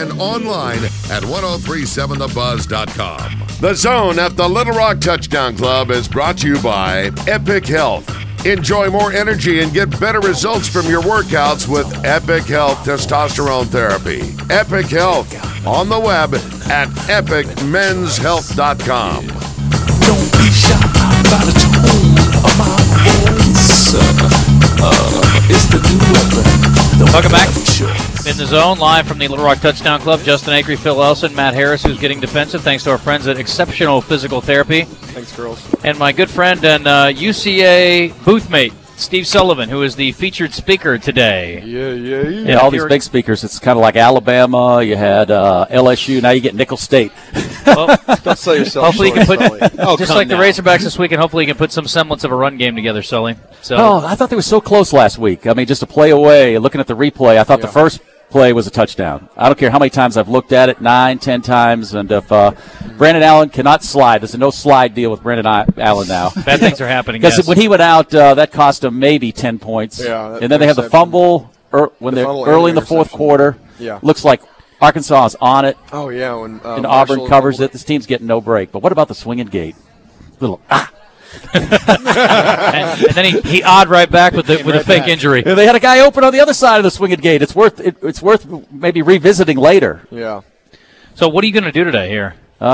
and online at 1037thebuzz.com. The Zone at the Little Rock Touchdown Club is brought to you by Epic Health. Enjoy more energy and get better results from your workouts with Epic Health Testosterone Therapy. Epic Health on the web at epicmenshealth.com. Don't be shy by the tone of my voice. It's the new weapon. Welcome back. In the Zone, live from the Little Rock Touchdown Club. Justin Acri, Phil Elson, Matt Harris, who's getting defensive, thanks to our friends at Exceptional Physical Therapy. Thanks, girls. And my good friend and UCA boothmate, Steve Sullivan, who is the featured speaker today. Yeah. All these big speakers. It's kind of like Alabama. You had LSU. Now you get Nickel State. Well, don't sell yourself hopefully short, you can Sully. put, just like the Razorbacks this week, and hopefully you can put some semblance of a run game together, Sully. So, I thought they were so close last week. I mean, just a play away. Looking at the replay, I thought the first play was a touchdown. I don't care how many times I've looked at it, 9, 10 times, and if Brandon Allen cannot slide, there's a no slide deal with Brandon Allen now. Bad things are happening, Because yes. when he went out, that cost him maybe 10 points. Yeah, and then they have the fumble when they're early in the fourth quarter. Yeah. Looks like Arkansas is on it. Oh, yeah. When, and Auburn covers it. This team's getting no break. But what about the swinging gate? and then he odd right back with a fake injury. They had a guy open on the other side of the swinging gate. It's worth maybe revisiting later. Yeah. So what are you going to do today here?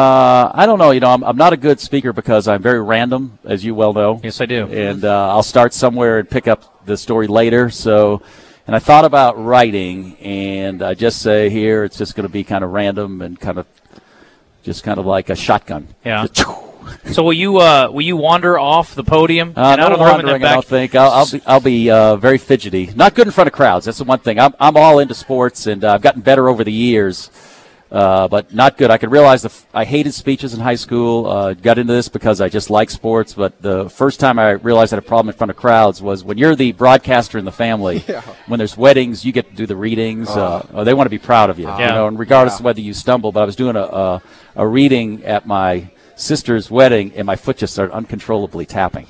I don't know. I'm not a good speaker because I'm very random, as you well know. Yes, I do. And I'll start somewhere and pick up the story later. And I thought about writing, and I just say here it's just going to be kind of random and kind of like a shotgun. Yeah. So will you wander off the podium and out of the room and then back? I don't think. I'll be very fidgety. Not good in front of crowds. That's the one thing. I'm all into sports, and I've gotten better over the years. But not good. I could realize I hated speeches in high school. Got into this because I just like sports. But the first time I realized I had a problem in front of crowds was when you're the broadcaster in the family. Yeah. When there's weddings, you get to do the readings. They want to be proud of you, and regardless of whether you stumble. But I was doing a reading at my sister's wedding, and my foot just started uncontrollably tapping.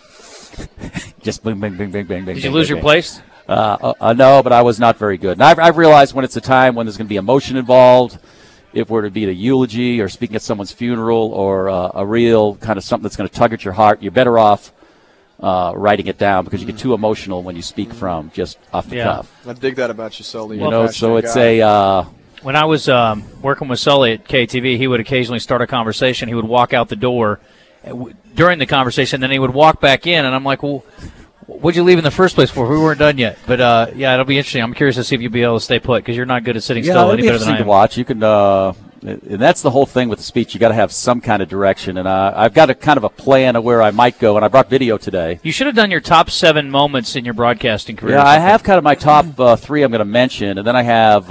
Just bing, bing, bing, bing, bing, bing. Did you lose your place? No, but I was not very good. And I've realized when it's a time when there's going to be emotion involved, if we're to be a eulogy or speaking at someone's funeral or a real kind of something that's going to tug at your heart, you're better off writing it down because you get too emotional when you speak from just off the cuff. I dig that about you, Sully. So it's when I was working with Sully at KTV, he would occasionally start a conversation. He would walk out the door during the conversation, then he would walk back in, and I'm like, well, what'd you leave in the first place for? We weren't done yet. But, it'll be interesting. I'm curious to see if you'll be able to stay put because you're not good at sitting still any better than I am. To watch. You can, and that's the whole thing with the speech. You got to have some kind of direction. And I've got a kind of a plan of where I might go, and I brought video today. You should have done your top 7 moments in your broadcasting career. Yeah, I have kind of my top 3 I'm going to mention, and then I have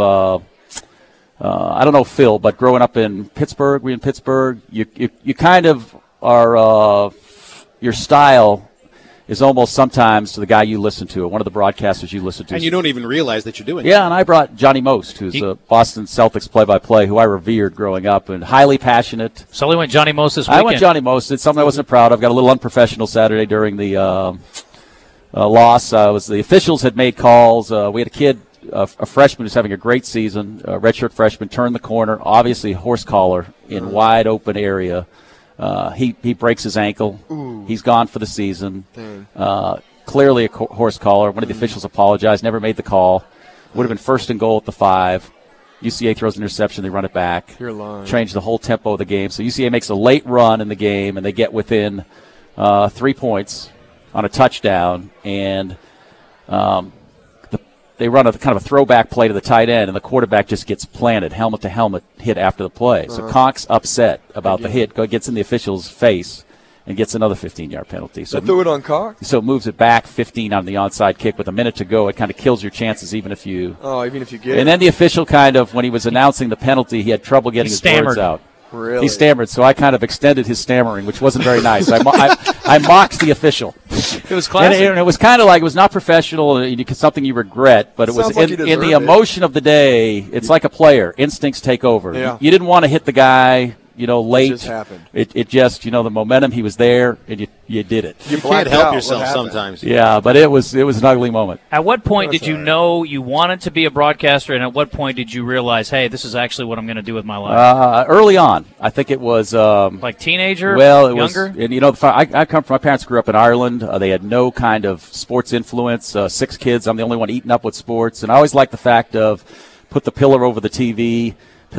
I don't know Phil, but growing up in Pittsburgh, you kind of are your style is almost sometimes to the guy you listen to, or one of the broadcasters you listen to. And you don't even realize that you're doing it. Yeah, and I brought Johnny Most, who's a Boston Celtics play-by-play, who I revered growing up, and highly passionate. Sully went Johnny Most this weekend. I went Johnny Most. It's something I wasn't proud of. Got a little unprofessional Saturday during the loss. The officials had made calls. We had a kid, a freshman who's having a great season, a redshirt freshman, turned the corner, obviously horse collar in wide open area. He breaks his ankle. Ooh. He's gone for the season. Clearly a horse collar. One of the officials apologized, never made the call. Would have been first and goal at the 5. UCA throws an interception. They run it back. You're lying. Change the whole tempo of the game. So UCA makes a late run in the game, and they get within 3 points on a touchdown. And they run a kind of a throwback play to the tight end, and the quarterback just gets planted, helmet-to-helmet hit after the play. So Conk's upset about the hit, gets in the official's face, and gets another 15-yard penalty. So they threw it on Conk? So it moves it back 15 on the onside kick with a minute to go. It kind of kills your chances even if you get it. And then the official kind of, when he was announcing the penalty, he had trouble getting his words out. Really? He stammered, so I kind of extended his stammering, which wasn't very nice. I mocked the official. It was classic. And it was kind of like, it was not professional, something you regret, but it was in the emotion of the day. It's like a player. Instincts take over. Yeah. You didn't want to hit the guy late. It just happened. It just, the momentum, he was there, and you did it. You can't help yourself sometimes. Yeah, but it was an ugly moment. At what point did you know you wanted to be a broadcaster, and at what point did you realize, hey, this is actually what I'm going to do with my life? Early on. I think it was like teenager, well, it younger? was, and I come from, my parents grew up in Ireland. They had no kind of sports influence. 6 kids. I'm the only one eating up with sports, and I always liked the fact of put the pillow over the TV,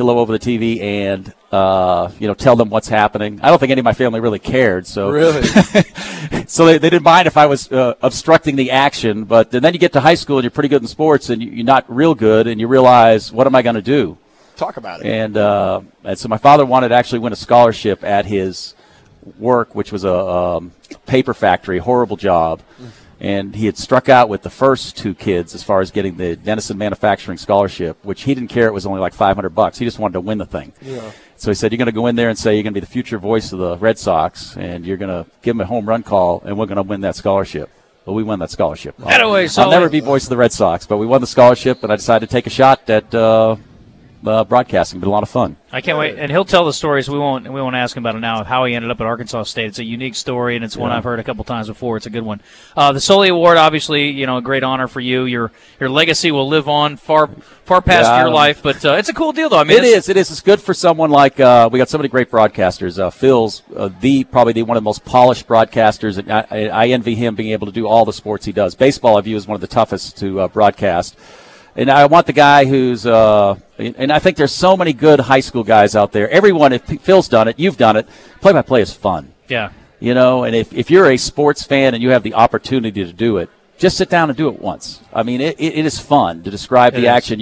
and tell them what's happening. I don't think any of my family really cared. So Really? so they didn't mind if I was obstructing the action. But then you get to high school and you're pretty good in sports, and you're not real good, and you realize, what am I going to do? Talk about it. And so my father wanted to actually win a scholarship at his work, which was a paper factory, horrible job. And he had struck out with the first 2 kids as far as getting the Denison Manufacturing Scholarship, which he didn't care. It was only like $500. He just wanted to win the thing. Yeah. So he said, you're going to go in there and say you're going to be the future voice of the Red Sox, and you're going to give them a home run call, and we're going to win that scholarship. Well, we won that scholarship. I'll never be voice of the Red Sox, but we won the scholarship, and I decided to take a shot at broadcasting. Been a lot of fun. I can't wait, and he'll tell the stories. We won't ask him about it now of how he ended up at Arkansas State. It's a unique story, and it's one I've heard a couple times before. It's a good one. The Sully Award, obviously, a great honor for you. Your legacy will live on far past your life, but it's a cool deal, though. I mean, it is. It's good for someone like we got so many great broadcasters. Phil's probably one of the most polished broadcasters, and I envy him being able to do all the sports he does. Baseball, I view as one of the toughest to broadcast. And I want the guy who's and I think there's so many good high school guys out there. Everyone, if Phil's done it, you've done it. Play-by-play is fun. Yeah. And if you're a sports fan and you have the opportunity to do it, just sit down and do it once. I mean, it is fun to describe the action.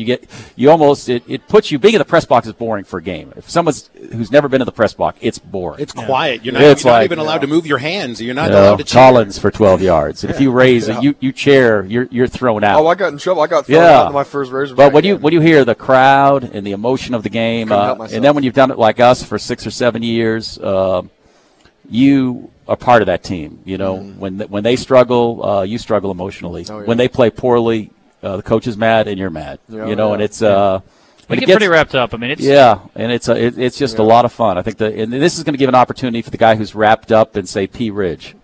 It puts you, being in the press box is boring for a game. If someone's who's never been in the press box, it's boring. It's quiet. You're not even allowed to move your hands. You're not allowed to cheer. Collins for 12 yards. And if you raise you chair, you're thrown out. Oh, I got in trouble. I got thrown out in my first Razorback. But when you hear the crowd and the emotion of the game, and then when you've done it like us for 6 or 7 years, you are part of that team. When they struggle, you struggle emotionally. Oh, yeah. When they play poorly, the coach is mad and you're mad. And it's we get pretty wrapped up. I mean, it's just a lot of fun. I think and this is going to give an opportunity for the guy who's wrapped up in, say, P. Ridge.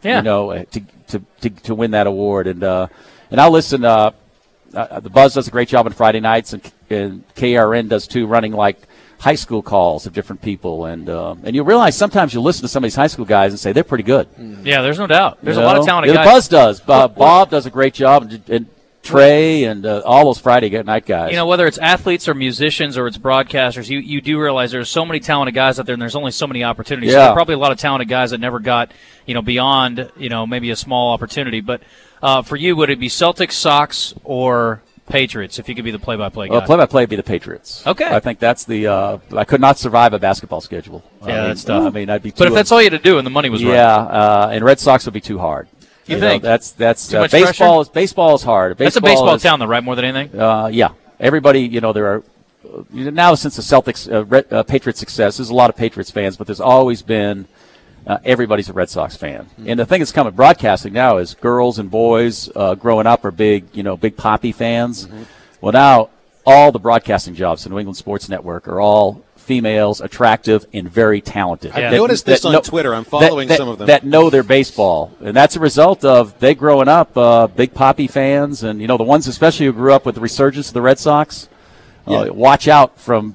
To win that award. And I'll listen. The Buzz does a great job on Friday nights, and KRN does too, running like high school calls of different people, and you realize sometimes you listen to some of these high school guys and say they're pretty good. Yeah, there's no doubt. There's a lot of talented guys. The Buzz does. Bob does a great job, and Trey and all those Friday night guys. Whether it's athletes or musicians or it's broadcasters, you do realize there's so many talented guys out there, and there's only so many opportunities. Yeah. So there are probably a lot of talented guys that never got beyond maybe a small opportunity. But for you, would it be Celtics, Sox, or Patriots if you could be the play-by-play guy? Well, play-by-play would be the Patriots. Okay. I think that's I could not survive a basketball schedule. That's tough. I mean, I'd be. But if that's all you had to do and the money was right. Yeah, and Red Sox would be too hard. You think? That's too much baseball. Baseball is hard. That's a baseball town, though, right? More than anything. Yeah. Everybody, there are now since the Celtics Patriots success. There's a lot of Patriots fans, but there's always been. Everybody's a Red Sox fan. Mm-hmm. And the thing that's coming broadcasting now is girls and boys growing up are big Poppy fans. Mm-hmm. Well, now all the broadcasting jobs in New England Sports Network are all females, attractive, and very talented. I've noticed this on Twitter. I'm following some of them. That know their baseball. And that's a result of they growing up big Poppy fans. And, the ones especially who grew up with the resurgence of the Red Sox, watch out from,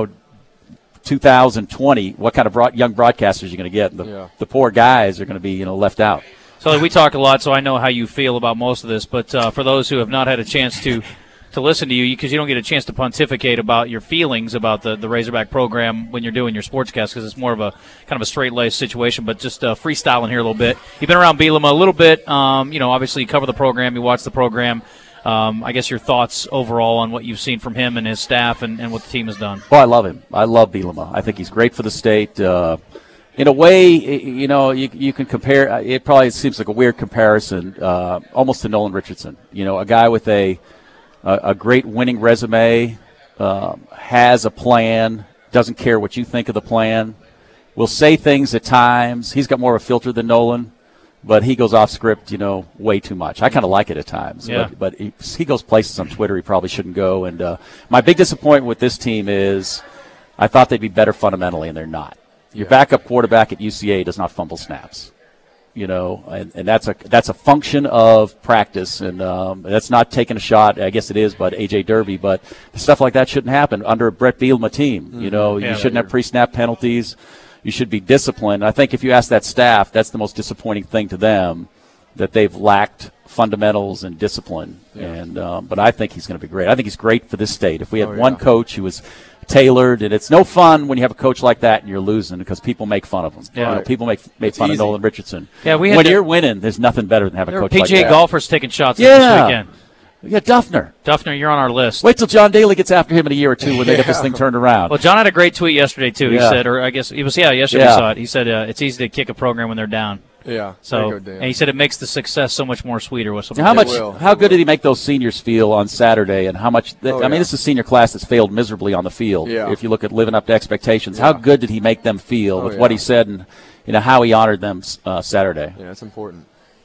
2020, what kind of young broadcasters you're going to get. The poor guys are going to be, left out. So we talk a lot, so I know how you feel about most of this. But for those who have not had a chance to listen to you, because you don't get a chance to pontificate about your feelings about the Razorback program when you're doing your sportscast, because it's more of a kind of a straight-laced situation, but just freestyling here a little bit. You've been around Bielema a little bit. Obviously you cover the program, you watch the program. I guess your thoughts overall on what you've seen from him and his staff and what the team has done. Well, I love him. I love Bielema. I think he's great for the state. In a way, you can compare. It probably seems like a weird comparison, almost to Nolan Richardson. A guy with a great winning resume, has a plan, doesn't care what you think of the plan, will say things at times. He's got more of a filter than Nolan, but he goes off script, way too much. I kind of like it at times, but he goes places on Twitter he probably shouldn't go. And my big disappointment with this team is I thought they'd be better fundamentally, and they're not. Your backup quarterback at UCA does not fumble snaps. And that's a function of practice, and that's not taking a shot. I guess it is, but A.J. Derby. But stuff like that shouldn't happen under a Brett Bielema team. Mm-hmm. You shouldn't have pre-snap penalties. You should be disciplined. I think if you ask that staff, that's the most disappointing thing to them, that they've lacked fundamentals and discipline. Yeah. But I think he's going to be great. I think he's great for this state. If we had one coach who was tailored, and it's no fun when you have a coach like that and you're losing because people make fun of him. Yeah. People make fun of Nolan Richardson. Yeah, when you're winning, there's nothing better than having a coach like that. PGA golfers taking shots this weekend. Yeah, Duffner. Duffner, you're on our list. Wait till John Daly gets after him in a year or two when they get this thing turned around. Well, John had a great tweet yesterday, too. He said, or I guess it was, yesterday we saw it. He said it's easy to kick a program when they're down. Yeah. So, and he said it makes the success so much more sweeter. How good did he make those seniors feel on Saturday, and how much? This is a senior class that's failed miserably on the field. Yeah. If you look at living up to expectations, how good did he make them feel with what he said and how he honored them Saturday? Yeah, that's important.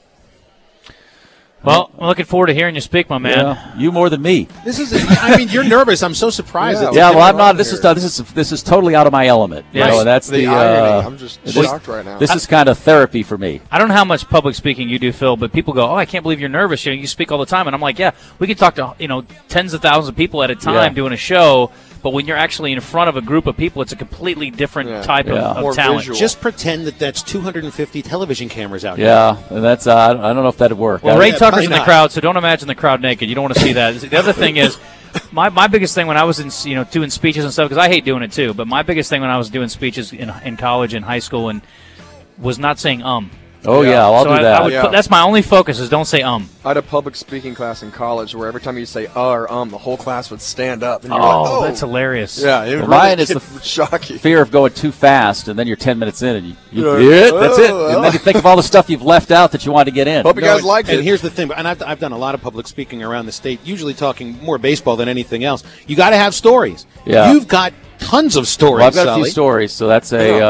Well, I'm looking forward to hearing you speak, my man. Yeah, you more than me. You're nervous. I'm so surprised. Well, I'm not. This is totally out of my element. Yeah. That's the irony. I'm just shocked right now. This is kind of therapy for me. I don't know how much public speaking you do, Phil, but people go, "Oh, I can't believe you're nervous. You speak all the time," and I'm like, "Yeah, we can talk to tens of thousands of people at a time doing a show." But when you're actually in front of a group of people, it's a completely different type of talent. Visual. Just pretend that's 250 television cameras out there. Yeah, and that's I don't know if that'd work. Well, Ray Tucker's in the crowd, so don't imagine the crowd naked. You don't want to see that. The other thing is, my biggest thing when I was in doing speeches and stuff, because I hate doing it too, but my biggest thing when I was doing speeches in college and high school and was not saying Oh, yeah, I'll do that. That's my only focus is don't say I had a public speaking class in college where every time you say or the whole class would stand up. And you're that's hilarious. Yeah, mine is the fear of going too fast, and then you're 10 minutes in, and that's it. And then you think of all the stuff you've left out that you wanted to get in. Hope you guys liked it. And here's the thing, and I've done a lot of public speaking around the state, usually talking more baseball than anything else. You got to have stories. Yeah. You've got tons of stories, Well, I've got Sully. a few stories, so that's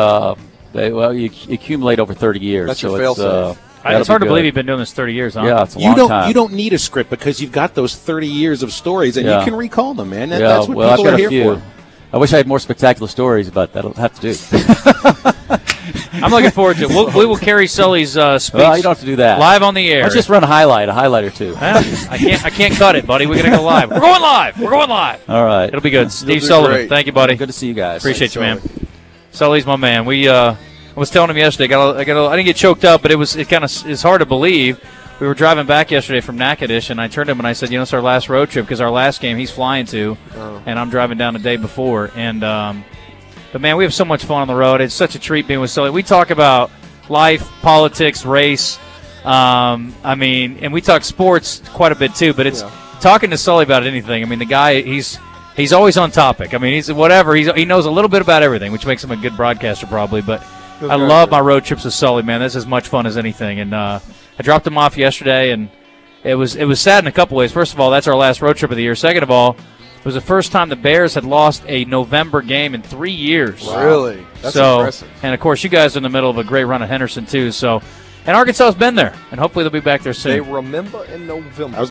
you accumulate over 30 years. That's so your fail-safe. It's hard to believe you've been doing this 30 years, huh? Yeah, it's a long time. You don't need a script because you've got those 30 years of stories, and you can recall them, man. That's what I've people got are here a few. for. I wish I had more spectacular stories, but that'll have to do. I'm looking forward to it. We will carry Sully's speech. Well, you don't have to do that. Live on the air. Let's just run a highlight or two. I can't cut it, buddy. We're going to go live. We're going live. All right. It'll be good. Steve Sullivan, great. thank you, buddy. Good to see you guys. Appreciate you, man. Sully's my man. I was telling him yesterday. I didn't get choked up, but it's hard to believe. We were driving back yesterday from Natchitoches, and I turned to him and I said, it's our last road trip because our last game he's flying to, and I'm driving down the day before. And but man, we have so much fun on the road. It's such a treat being with Sully. We talk about life, politics, race. And we talk sports quite a bit too. But it's talking to Sully about anything. The guy he's always on topic. He's whatever. He knows a little bit about everything, which makes him a good broadcaster probably. But I love my road trips with Sully, man. That's as much fun as anything. And I dropped him off yesterday, and it was sad in a couple ways. First of all, that's our last road trip of the year. Second of all, it was the first time the Bears had lost a November game in 3 years. Wow. Really? That's impressive. And, of course, you guys are in the middle of a great run at Henderson, too. And Arkansas has been there, and hopefully they'll be back there soon. They remember in November.